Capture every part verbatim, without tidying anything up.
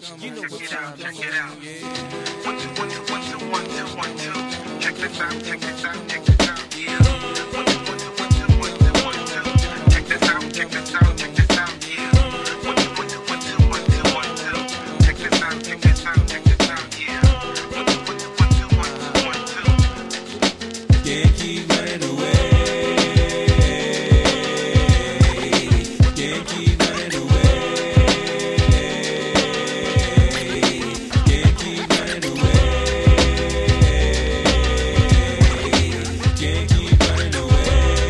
You know what time, check it out. One, two, one, two, one, two, one, two, one, two. Check this out, check this out, check this out, yeah. One, two, one, two, one, two, one, two, one, two. Check this out, check this out, check this out, yeah. One, two, one, two, one, two, one, two, one, two. Check this out, check this out, check this out, yeah. One, two, one, two, one, two, one, two, one, two. Can't keep running away. Can't keep running away. Can't keep running away. Can't keep running away.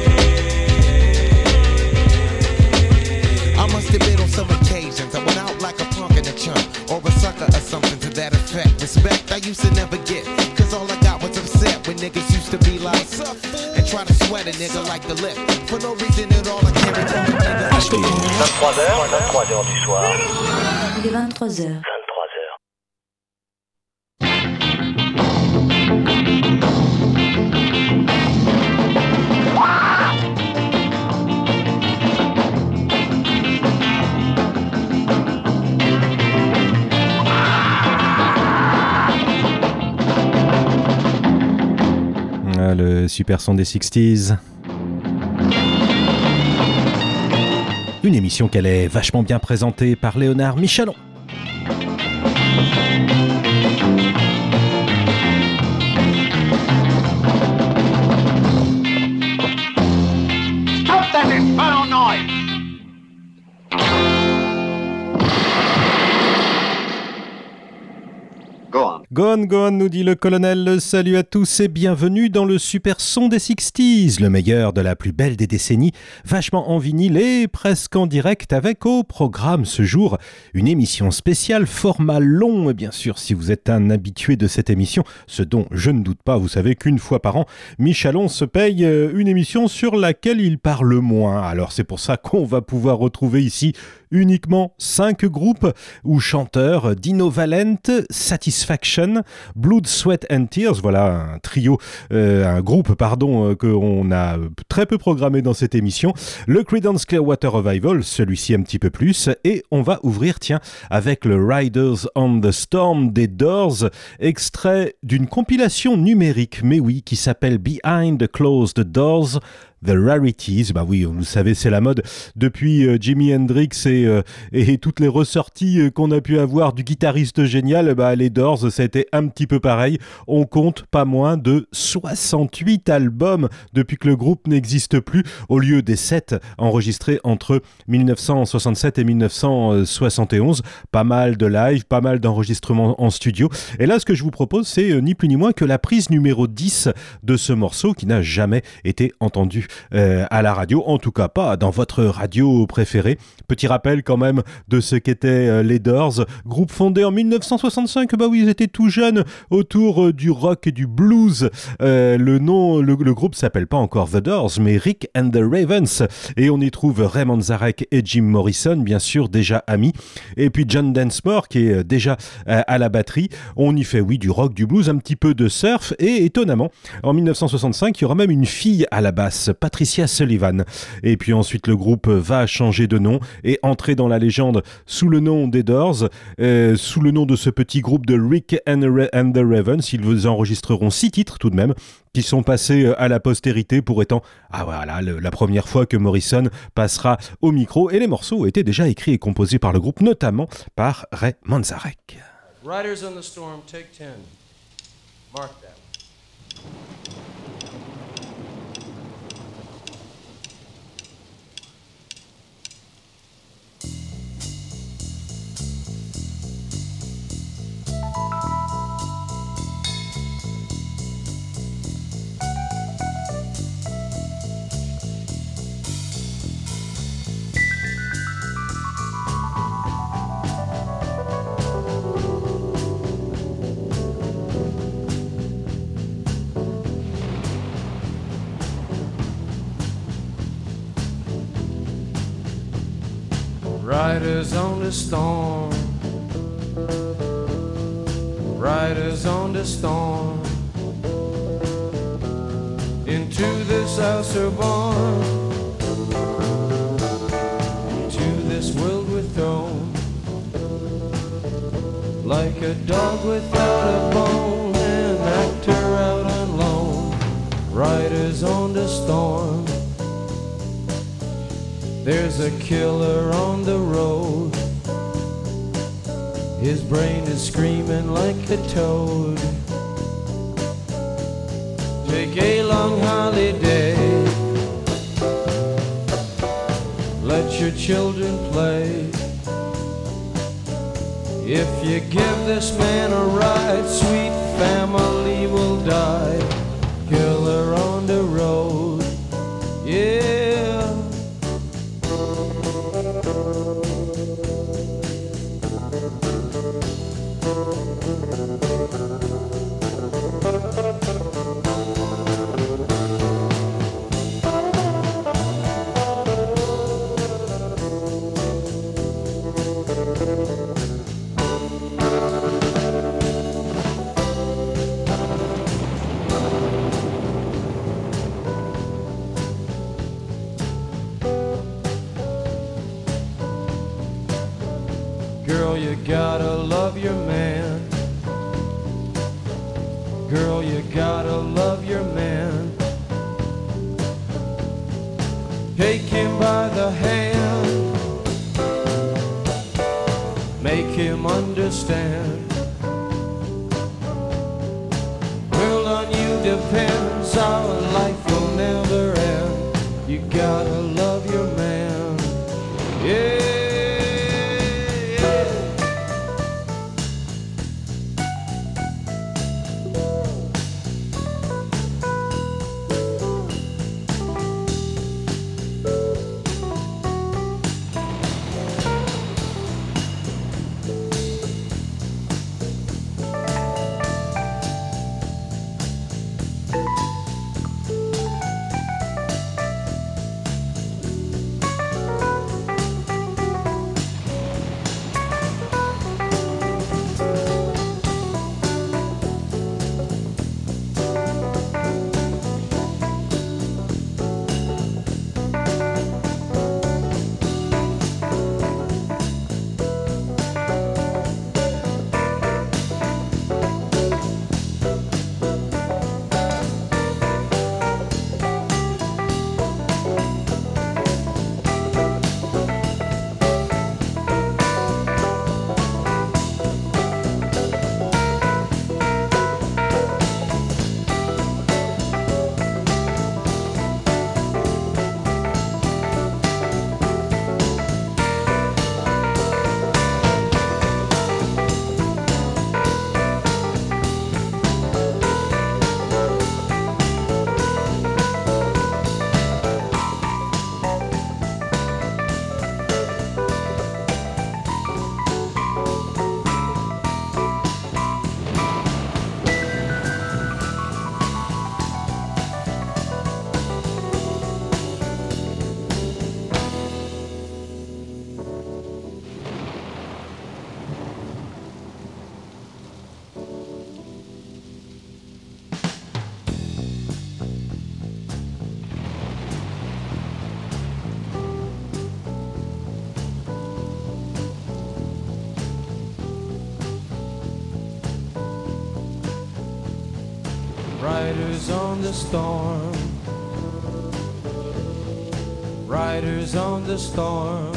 I must admit on some occasions I went out like a punk in a chunk or a sucker or something to that effect. Respect I used to never get, cause all I got was upset when niggas used to be like and try to sweat a nigga like the lip. For no reason at all I can't recall a nigga. vingt-trois heures, vingt-trois heures du soir. Il est vingt-trois heures. vingt-trois heures. Ah, le super son des sixties. Une émission qu'elle est vachement bien présentée par Léonard Michalon. Stop that infernal noise! Go on. Gone, gone, nous dit le colonel. Salut à tous et bienvenue dans le super son des sixties, le meilleur de la plus belle des décennies, vachement en vinyle et presque en direct avec au programme ce jour une émission spéciale, format long. Et bien sûr, si vous êtes un habitué de cette émission, ce dont je ne doute pas, vous savez qu'une fois par an, Michalon se paye une émission sur laquelle il parle moins. Alors c'est pour ça qu'on va pouvoir retrouver ici uniquement cinq groupes ou chanteurs: Dino Valent, Satisfaction, Blood, Sweat and Tears, voilà un trio, euh, un groupe pardon euh, qu'on a très peu programmé dans cette émission, le Creedence Clearwater Revival, celui-ci un petit peu plus, et on va ouvrir tiens avec le Riders on the Storm des Doors, extrait d'une compilation numérique, mais oui, qui s'appelle Behind Closed Doors, The Rarities. Bah oui, vous savez, c'est la mode depuis euh, Jimi Hendrix et, euh, et toutes les ressorties euh, qu'on a pu avoir du guitariste génial. Bah, les Doors, ça a été un petit peu pareil. On compte pas moins de soixante-huit albums depuis que le groupe n'existe plus, au lieu des sept enregistrés entre dix-neuf cent soixante-sept et dix-neuf cent soixante et onze. Pas mal de live, pas mal d'enregistrements en studio. Et là, ce que je vous propose, c'est euh, ni plus ni moins que la prise numéro dix de ce morceau qui n'a jamais été entendu Euh, à la radio, en tout cas pas dans votre radio préférée. Petit rappel quand même de ce qu'étaient euh, les Doors, groupe fondé en dix-neuf cent soixante-cinq. Bah oui, ils étaient tout jeunes autour euh, du rock et du blues. Euh, le nom, le, le groupe s'appelle pas encore The Doors, mais Rick and the Ravens, et on y trouve Ray Manzarek et Jim Morrison, bien sûr déjà amis, et puis John Densmore qui est déjà euh, à la batterie. On y fait oui du rock, du blues, un petit peu de surf, et étonnamment en dix-neuf cent soixante-cinq il y aura même une fille à la basse, Patricia Sullivan. Et puis ensuite le groupe va changer de nom et entrer dans la légende sous le nom des Doors, euh, sous le nom de ce petit groupe de Rick and, Ra- and the Ravens. Ils enregistreront six titres tout de même qui sont passés à la postérité pour étant ah voilà le, la première fois que Morrison passera au micro, et les morceaux étaient déjà écrits et composés par le groupe, notamment par Ray Manzarek. Riders on the Storm, take ten. Mark that. Riders on the storm, riders on the storm, into this house we're born, into this world we're thrown. like a dog without a bone, an actor out on loan, riders on the storm. There's a killer on the road, his brain is screaming like a toad. Take a long holiday, let your children play. If you give this man a ride, sweet family will die. Killer on the road, yeah. Girl, you gotta love your man. Girl, you gotta love your man. Take him by the hand, make him understand. World on you depends, our life will never end. You gotta love your man, yeah. Riders on the storm, riders on the storm.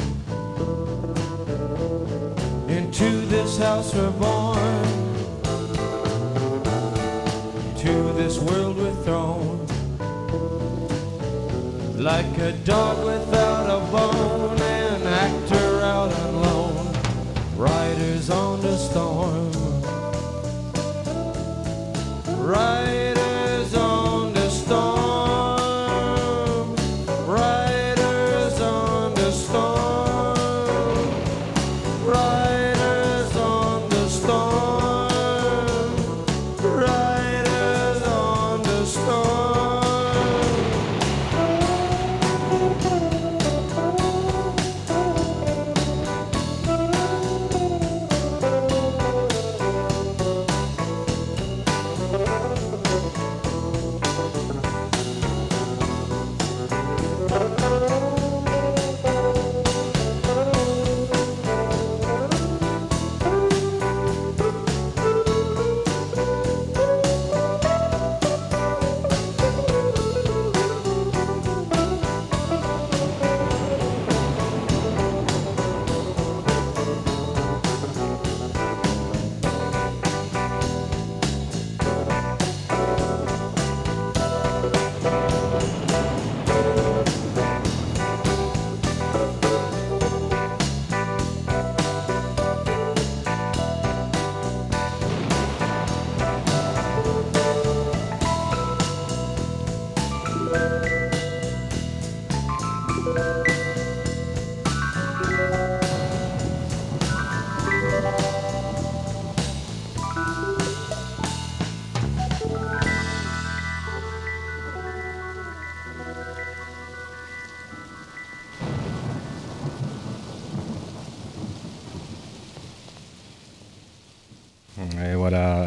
Into this house we're born, to this world we're thrown. Like a dog without a bone, an actor out on loan. Riders on the storm, riders on the storm, riders on the storm, riders on the storm, riders on the storm.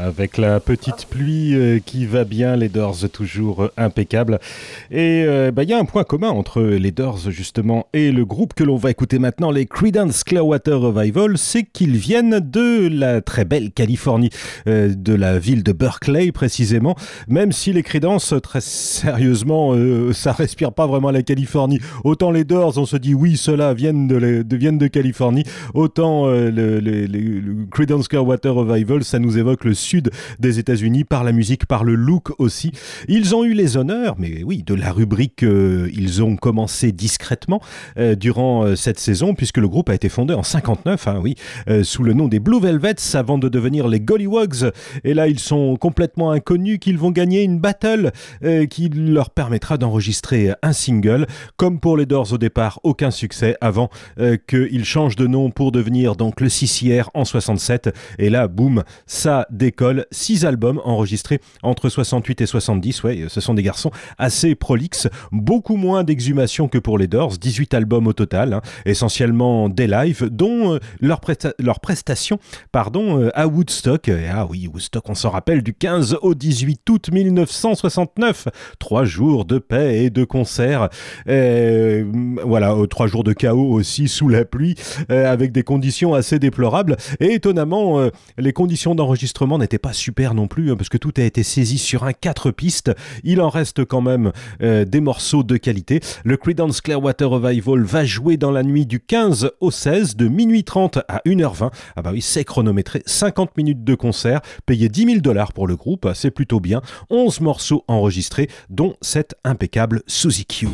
avec la petite pluie euh, qui va bien, les Doors toujours euh, impeccables. Et il euh, bah, y a un point commun entre les Doors justement et le groupe que l'on va écouter maintenant, les Creedence Clearwater Revival, c'est qu'ils viennent de la très belle Californie, euh, de la ville de Berkeley précisément, même si les Creedence, très sérieusement, euh, ça respire pas vraiment la Californie. Autant les Doors, on se dit oui, ceux-là viennent de, de, viennent de Californie, autant euh, le, le, le, le Creedence Clearwater Revival, ça nous évoque le sud des États-Unis par la musique, par le look aussi. Ils ont eu les honneurs, mais oui, de la rubrique euh, ils ont commencé discrètement euh, durant euh, cette saison, puisque le groupe a été fondé en cinquante-neuf, hein, oui, euh, sous le nom des Blue Velvets, avant de devenir les Gollywogs. Et là, ils sont complètement inconnus qu'ils vont gagner une battle euh, qui leur permettra d'enregistrer un single. Comme pour les Doors au départ, aucun succès avant euh, qu'ils changent de nom pour devenir donc le C C R en soixante-sept. Et là, boum, ça décolle. Six albums enregistrés entre soixante-huit et soixante-dix. Ouais, ce sont des garçons assez prolixes. Beaucoup moins d'exhumation que pour les Doors. dix-huit albums au total, hein, essentiellement des lives, dont euh, leur, presta- leur prestation pardon, euh, à Woodstock. Et ah oui, Woodstock, on s'en rappelle, du quinze au dix-huit août dix-neuf cent soixante-neuf. Trois jours de paix et de concerts. Euh, voilà, euh, trois jours de chaos aussi sous la pluie, euh, avec des conditions assez déplorables. Et étonnamment, euh, les conditions d'enregistrement n'étaient pas super non plus, hein, parce que tout a été saisi sur un quatre pistes. Il en reste quand même euh, des morceaux de qualité. Le Creedence Clearwater Revival va jouer dans la nuit du quinze au seize, de minuit trente à une heure vingt. Ah bah oui, c'est chronométré, cinquante minutes de concert, payé dix mille dollars pour le groupe, c'est plutôt bien. onze morceaux enregistrés, dont cette impeccable Suzy Q.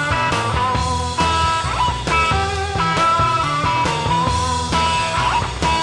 Oh,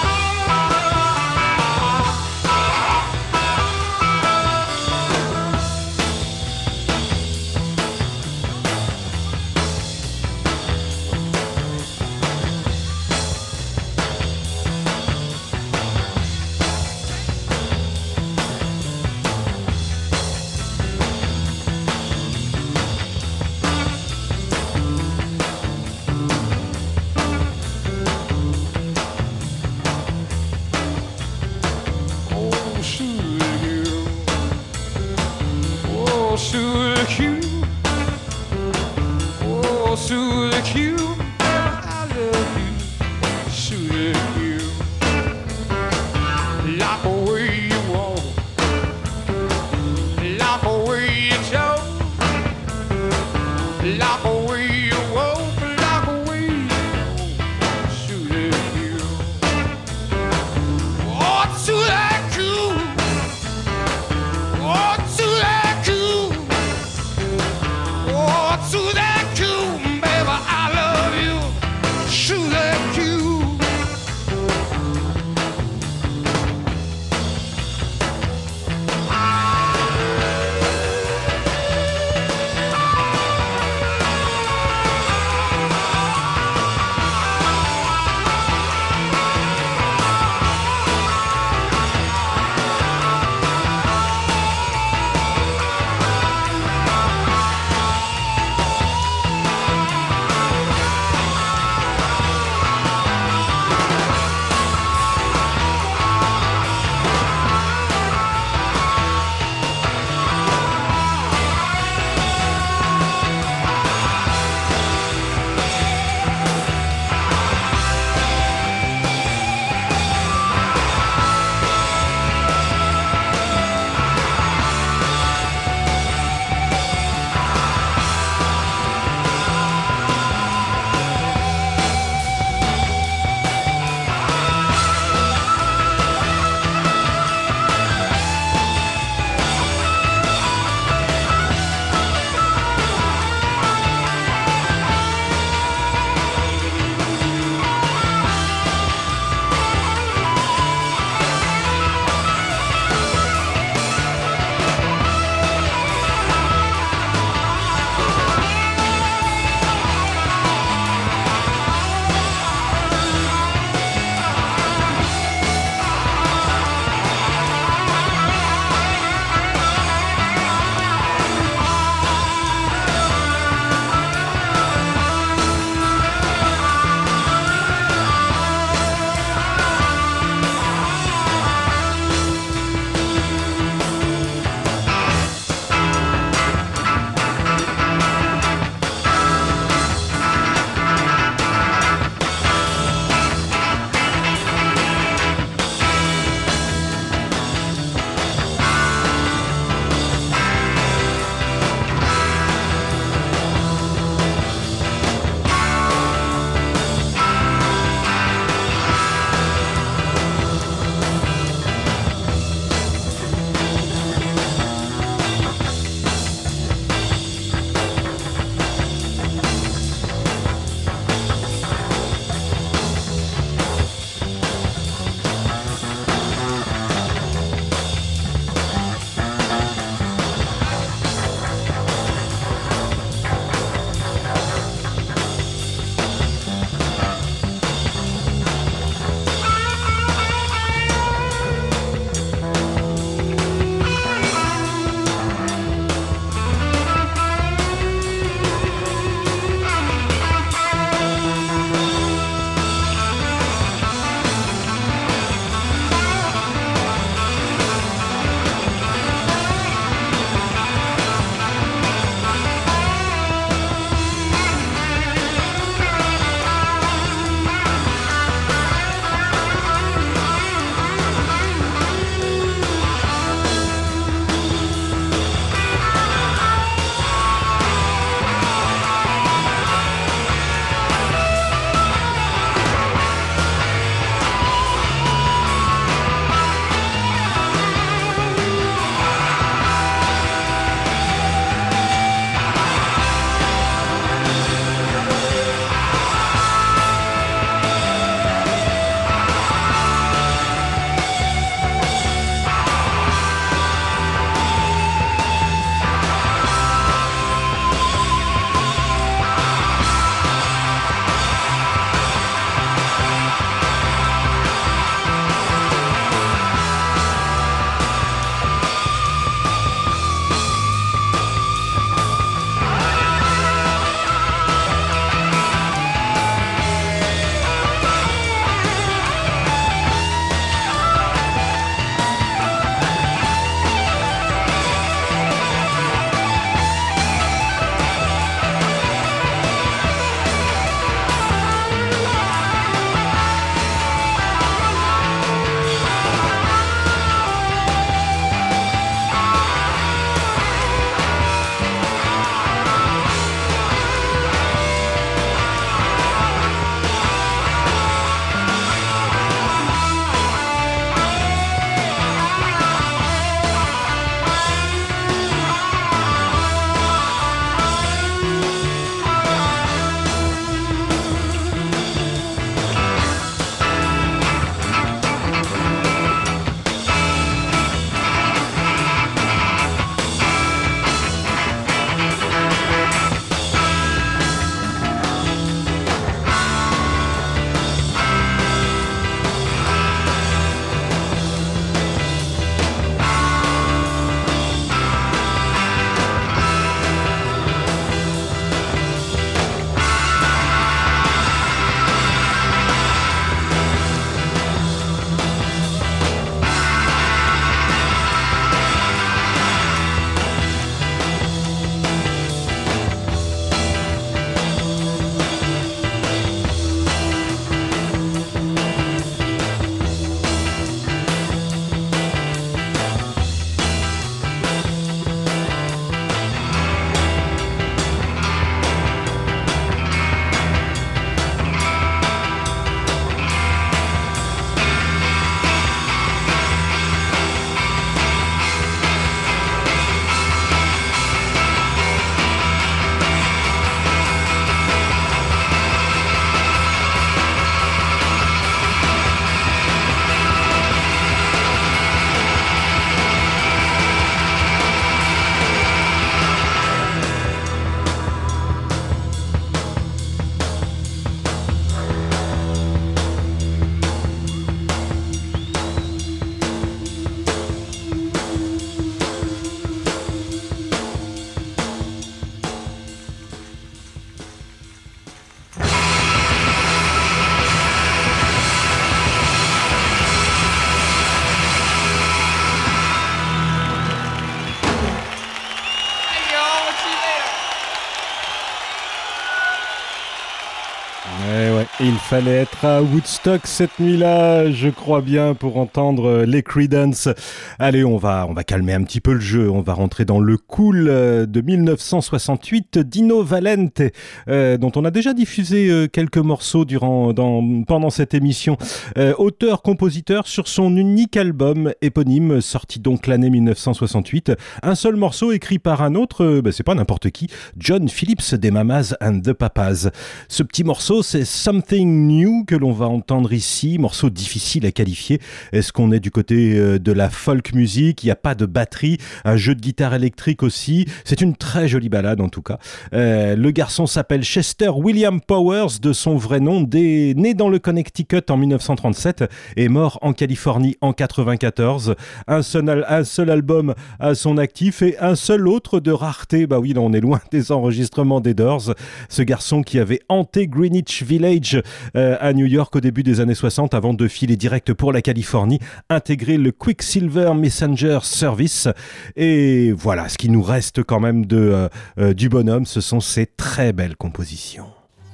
Il fallait être à Woodstock cette nuit-là, je crois bien, pour entendre les Creedence. Allez, on va, on va calmer un petit peu le jeu. On va rentrer dans le cool de dix-neuf cent soixante-huit, Dino Valente, euh, dont on a déjà diffusé euh, quelques morceaux durant, dans, pendant cette émission. Euh, auteur-compositeur sur son unique album éponyme, sorti donc l'année dix-neuf cent soixante-huit. Un seul morceau écrit par un autre, euh, bah, c'est pas n'importe qui, John Phillips des Mamas and the Papas. Ce petit morceau, c'est Something New que l'on va entendre ici, morceau difficile à qualifier. Est-ce qu'on est du côté de la folk music? Il n'y a pas de batterie, un jeu de guitare électrique aussi. C'est une très jolie balade en tout cas. Euh, le garçon s'appelle Chester William Powers, de son vrai nom, des... né dans le Connecticut en dix-neuf cent trente-sept et mort en Californie en quatre-vingt-quatorze. Un seul, al- un seul album à son actif et un seul autre de rareté. Bah oui, là on est loin des enregistrements des Doors. Ce garçon qui avait hanté Greenwich Village Euh, à New York au début des années soixante avant de filer direct pour la Californie, intégrer le Quicksilver Messenger Service. Et voilà, ce qui nous reste quand même de, euh, euh, du bonhomme, ce sont ses très belles compositions.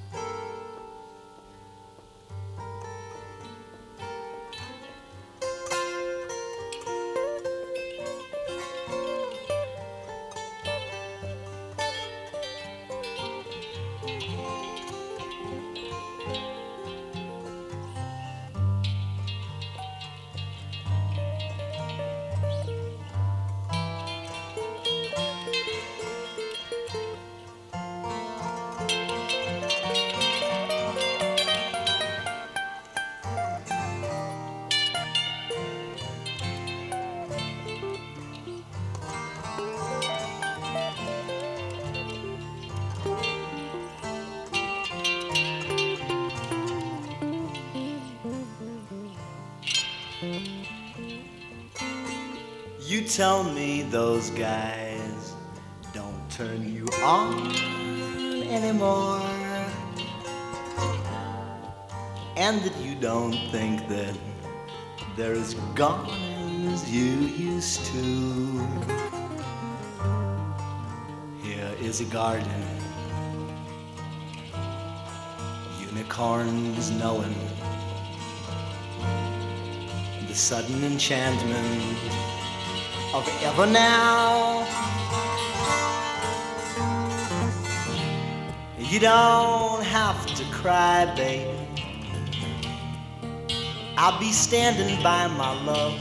You tell me those guys don't turn you on anymore, and that you don't think that they're as gone as you used to. Here is a garden, unicorns knowing the sudden enchantment of ever now. You don't have to cry, baby. I'll be standing by my love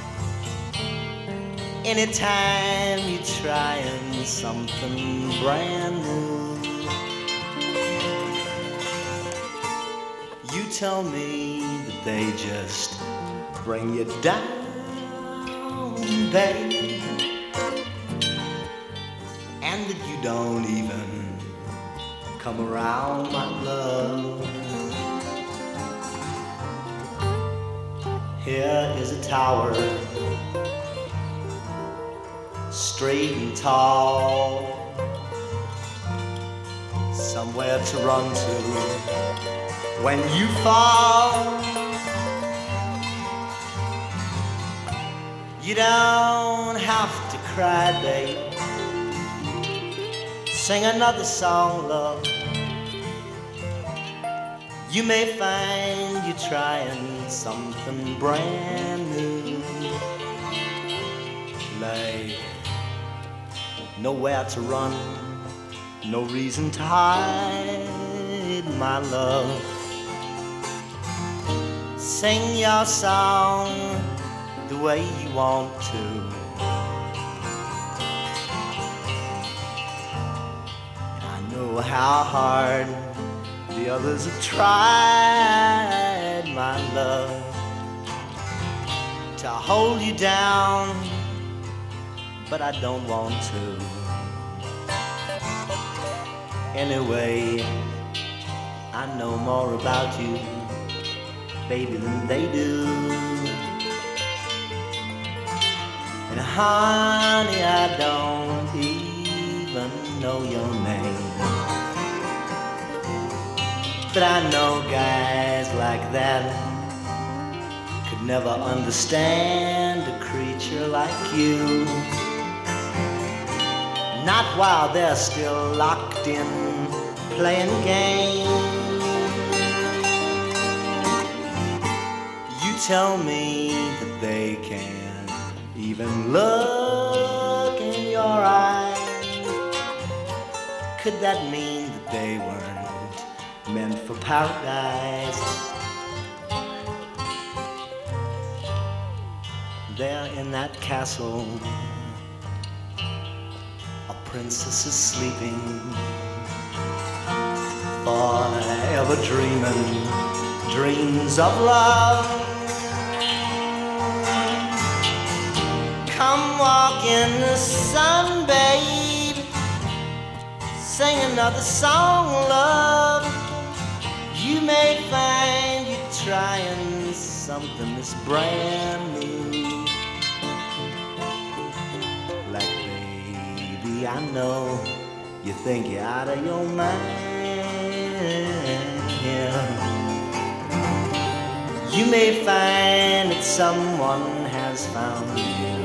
anytime you're trying something brand new. You tell me that they just bring you down, babe, and that you don't even come around, my love. Here is a tower, straight and tall, somewhere to run to when you fall. You don't have to cry, babe. Sing another song, love. You may find you're trying something brand new. Like nowhere to run, no reason to hide, my love. Sing your song the way you want to. I know how hard the others have tried, my love, to hold you down, but I don't want to. Anyway, I know more about you, baby, than they do. And honey, I don't even know your name, but I know guys like that could never understand a creature like you. Not while they're still locked in playing games. tell me that they can't even look in your eyes. Could that mean that they weren't meant for paradise? There in that castle, a princess is sleeping, forever dreaming dreams of love. Come walk in the sun, babe, sing another song, love. You may find you're trying something that's brand new. Like, baby, I know you think you're out of your mind. You may find that someone has found you.